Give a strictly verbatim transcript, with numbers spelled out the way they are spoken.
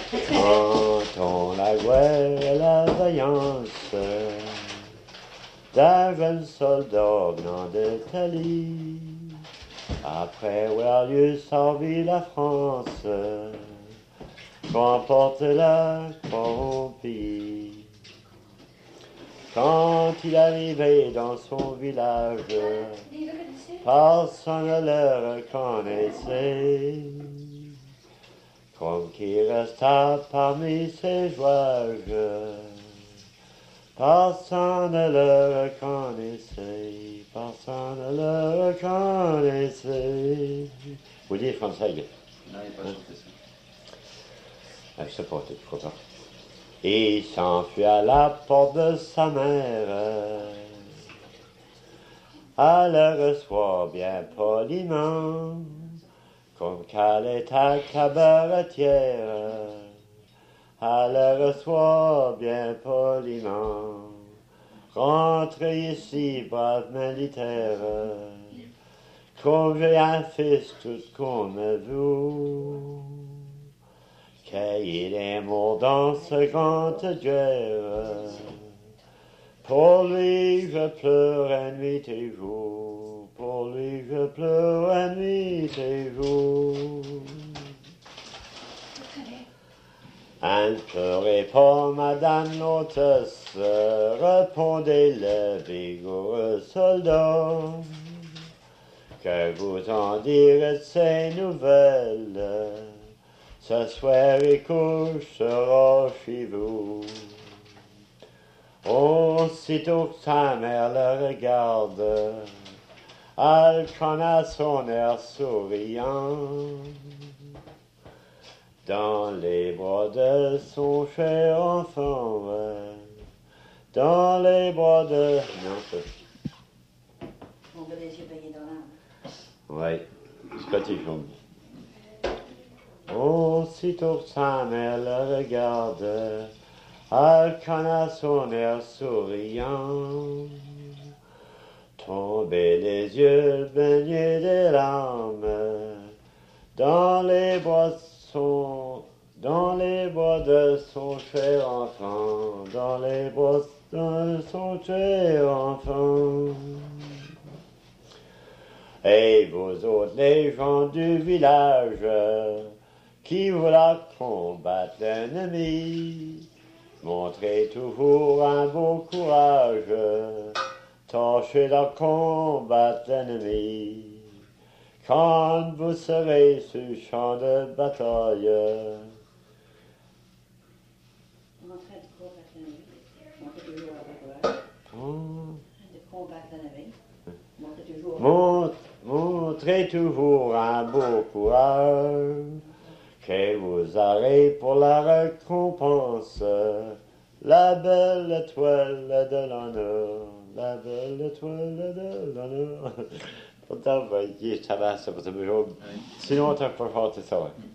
Chantons la guerre et la vaillance d'un jeune soldat venant d'Italie. Après avoir lieu servi la France, qu'emporte la corrompie. Quand il arrivait dans son village, personne ne le reconnaissait, comme qui resta parmi ses jouages. Personne ne le reconnaissait, personne ne le reconnaissait. Vous dites français? Non, il n'est pas chanté ça. Ah, je sais pas, tu crois pas. Et il s'enfuit à la porte de sa mère. Elle le reçoit bien poliment, comme qu'elle est à cabaretière. Elle le reçoit bien poliment. Rentrez ici, brave militaire, comme j'ai un fils tout comme vous. Qu'il est mort dans ce grande guerre. Pour lui je pleure nuit et jour. Pour lui je pleure nuit et jour. Ne pleurez pas, madame l'hôtesse, répondait le vigoureux soldat. Que vous en direz de ces nouvelles? Ce soir il couchera chez vous. Aussitôt que sa mère le regarde, elle connaît son air souriant. Dans les bras de son cher enfant, dans les bras de... Non, ça... On veut les yeux payés dans l'âme. Oui, Scotty Fond. Aussitôt que sa mère le regarde, elle connaît son air souriant. Tomber les yeux baignés des larmes, dans les bras son, dans les bras de son cher enfant, dans les bras de son cher enfant. Et vous autres, les gens du village, qui voulez combattre l'ennemi, montrez toujours un beau courage, tâchez de combattre l'ennemi. Quand vous serez sur le champ de bataille, Montrez de combattre l'ennemi, montrez toujours un beau courage. De combattre l'ennemi, montrez toujours Mont, montrez toujours un beau courage, que vous aurez pour la récompense la belle étoile de l'honneur, la belle étoile de l'honneur. Pourtant, ben, ça va, ça va, ça va. Sinon, tu n'as pas chanté ça.